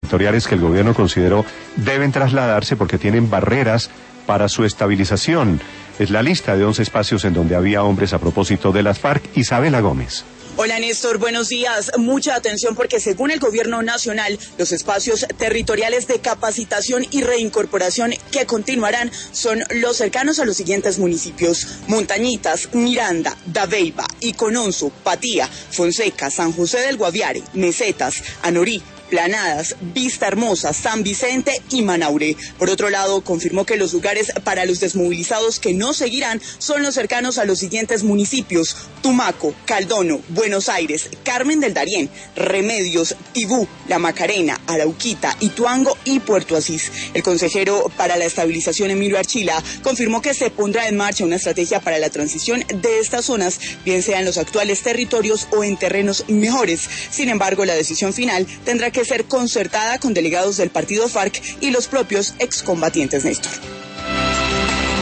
territoriales que el gobierno consideró deben trasladarse porque tienen barreras para su estabilización. Es la lista de 11 espacios en donde había hombres a propósito de las FARC. Isabela Gómez. Hola Néstor, buenos días. Mucha atención porque según el gobierno nacional, los espacios territoriales de capacitación y reincorporación que continuarán son los cercanos a los siguientes municipios: Montañitas, Miranda, Dabeiba, Icononso, Patía, Fonseca, San José del Guaviare, Mesetas, Anorí, Planadas, Vista Hermosa, San Vicente y Manaure. Por otro lado, confirmó que los lugares para los desmovilizados que no seguirán son los cercanos a los siguientes municipios: Tumaco, Caldono, Buenos Aires, Carmen del Darién, Remedios, Tibú, La Macarena, Arauquita, Ituango y Puerto Asís. El consejero para la estabilización, Emilio Archila, confirmó que se pondrá en marcha una estrategia para la transición de estas zonas, bien sea en los actuales territorios o en terrenos mejores. Sin embargo, la decisión final tendrá que ser concertada con delegados del partido FARC y los propios excombatientes, Néstor.